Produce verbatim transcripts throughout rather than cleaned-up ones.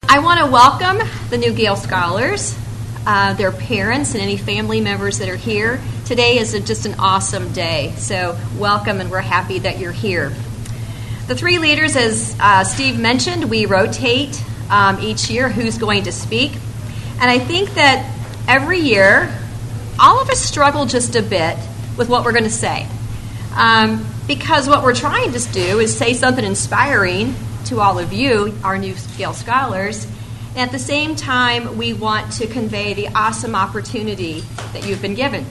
I want to welcome the new Gale Scholars, uh, their parents, and any family members that are here. Today is a, just an awesome day, so welcome, and we're happy that you're here. The three leaders, as uh, Steve mentioned, we rotate um, each year who's going to speak, and I think that every year, all of us struggle just a bit with what we're going to say, um, because what we're trying to do is say something inspiring to all of you, our new Gale Scholars, and at the same time, we want to convey the awesome opportunity that you've been given.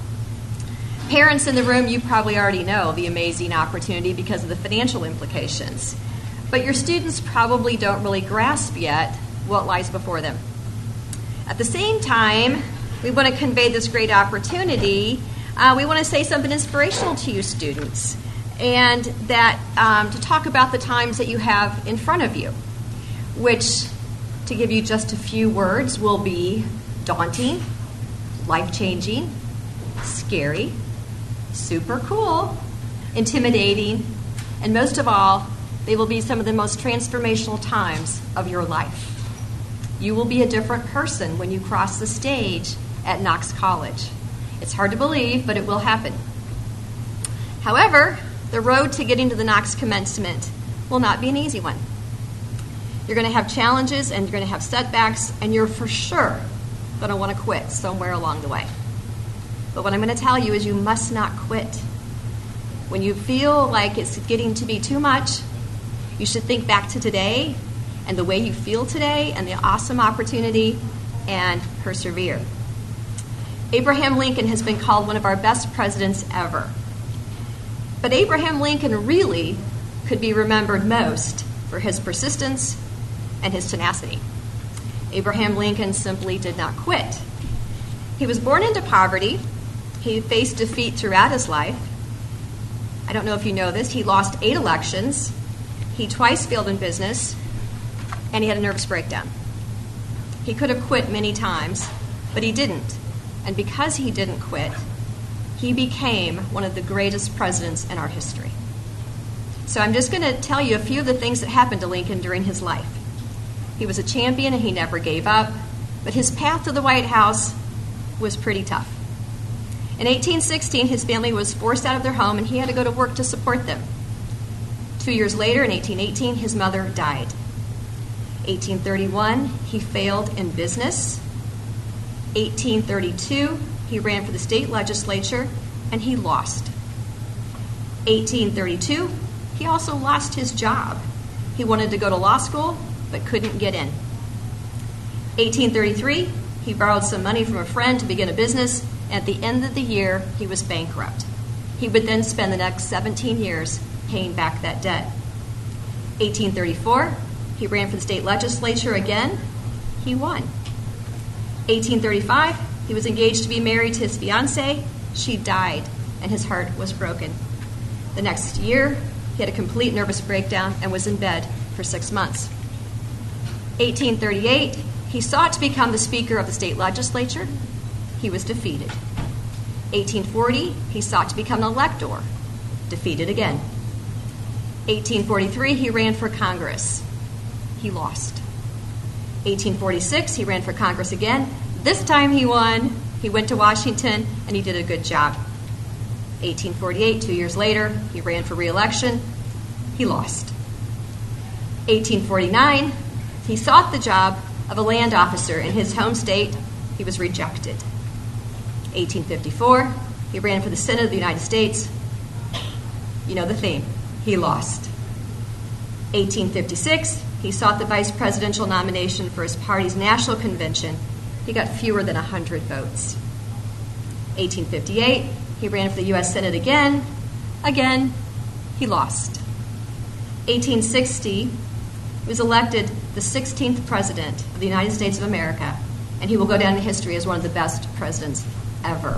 Parents in the room, you probably already know the amazing opportunity because of the financial implications, but your students probably don't really grasp yet what lies before them. At the same time, we want to convey this great opportunity. Uh, we want to say something inspirational to you students, and that um, to talk about the times that you have in front of you, which, to give you just a few words, will be daunting, life-changing, scary, super cool, intimidating, and most of all, they will be some of the most transformational times of your life. You will be a different person when you cross the stage at Knox College. It's hard to believe, but it will happen. However, the road to getting to the Knox commencement will not be an easy one. You're going to have challenges and you're going to have setbacks, and you're for sure going to want to quit somewhere along the way. But what I'm going to tell you is you must not quit. When you feel like it's getting to be too much, you should think back to today and the way you feel today and the awesome opportunity, and persevere. Abraham Lincoln has been called one of our best presidents ever. But Abraham Lincoln really could be remembered most for his persistence and his tenacity. Abraham Lincoln simply did not quit. He was born into poverty. He faced defeat throughout his life. I don't know if you know this. He lost eight elections. He twice failed in business, and he had a nervous breakdown. He could have quit many times, but he didn't. And because he didn't quit, he became one of the greatest presidents in our history. So I'm just going to tell you a few of the things that happened to Lincoln during his life. He was a champion and he never gave up, but his path to the White House was pretty tough. In eighteen sixteen, his family was forced out of their home and he had to go to work to support them. Two years later, in eighteen eighteen, his mother died. eighteen thirty-one, he failed in business. eighteen thirty-two, he ran for the state legislature, and he lost. eighteen thirty-two, he also lost his job. He wanted to go to law school, but couldn't get in. eighteen thirty-three, he borrowed some money from a friend to begin a business, and at the end of the year, he was bankrupt. He would then spend the next seventeen years paying back that debt. eighteen thirty-four, he ran for the state legislature again. He won. eighteen thirty-five, he was engaged to be married to his fiancée. She died, and his heart was broken. The next year, he had a complete nervous breakdown and was in bed for six months. eighteen thirty-eight, he sought to become the Speaker of the state legislature. He was defeated. eighteen forty, he sought to become an elector. Defeated again. eighteen forty-three, he ran for Congress. He lost. eighteen forty-six, he ran for Congress again. This time he won. He went to Washington, and he did a good job. eighteen forty-eight, two years later, he ran for re-election. He lost. eighteen forty-nine, he sought the job of a land officer in his home state. He was rejected. eighteen fifty-four, he ran for the Senate of the United States. You know the theme. He lost. eighteen fifty-six, he sought the vice presidential nomination for his party's national convention. He got fewer than one hundred votes. eighteen fifty-eight, he ran for the U S Senate again. Again, he lost. eighteen sixty, he was elected the sixteenth president of the United States of America, and he will go down in history as one of the best presidents ever.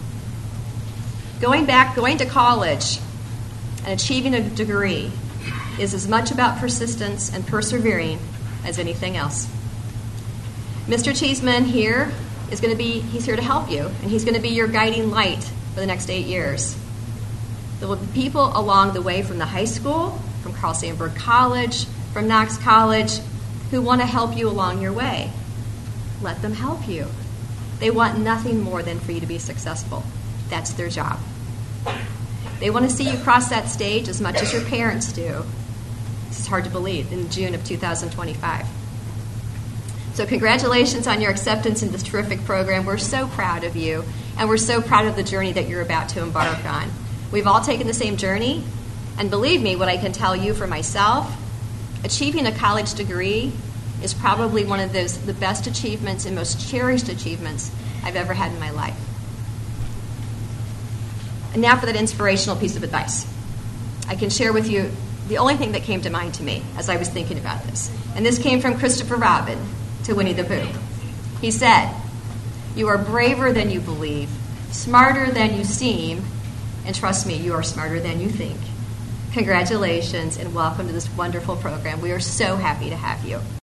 Going back, going to college and achieving a degree is as much about persistence and persevering as anything else. Mister Cheeseman here is going to be, he's here to help you, and he's going to be your guiding light for the next eight years. There will be people along the way from the high school, from Carl Sandburg College, from Knox College, who want to help you along your way. Let them help you. They want nothing more than for you to be successful. That's their job. They want to see you cross that stage as much as your parents do. It's hard to believe, in June of two thousand twenty-five. So congratulations on your acceptance in this terrific program. We're so proud of you, and we're so proud of the journey that you're about to embark on. We've all taken the same journey, and believe me, what I can tell you for myself, achieving a college degree is probably one of those the best achievements and most cherished achievements I've ever had in my life. And now for that inspirational piece of advice. I can share with you the only thing that came to mind to me as I was thinking about this. And this came from Christopher Robin to Winnie the Pooh. He said, "You are braver than you believe, smarter than you seem, and trust me, you are smarter than you think." Congratulations and welcome to this wonderful program. We are so happy to have you.